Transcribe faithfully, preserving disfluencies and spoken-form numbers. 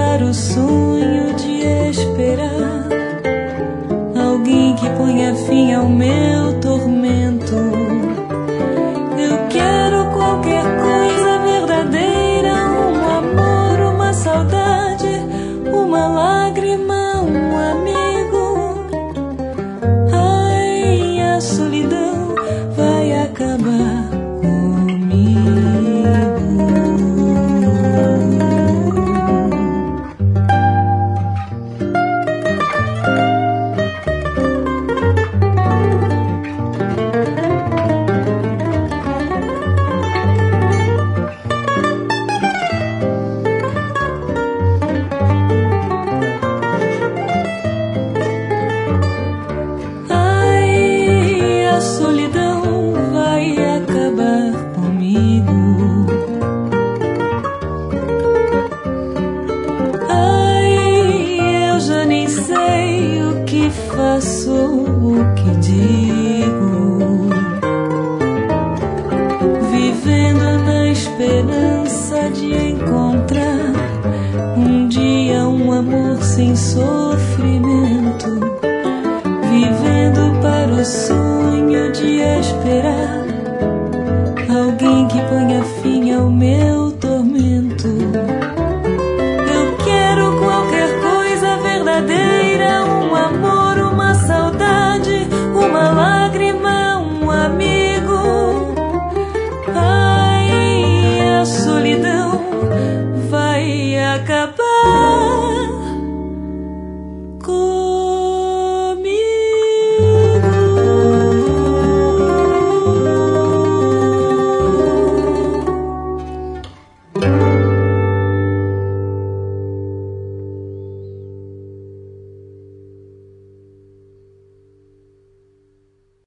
para o sonho de esperar alguém que ponha fim ao meu tormento. Eu quero qualquer coisa verdadeira, um amor, uma saudade, uma lágrima, um amigo. Ai, a solidão vai acabar comigo. Faço o que digo, vivendo na esperança de encontrar um dia um amor sem sofrimento, vivendo para o sonho de esperar alguém que ponha fim ao meu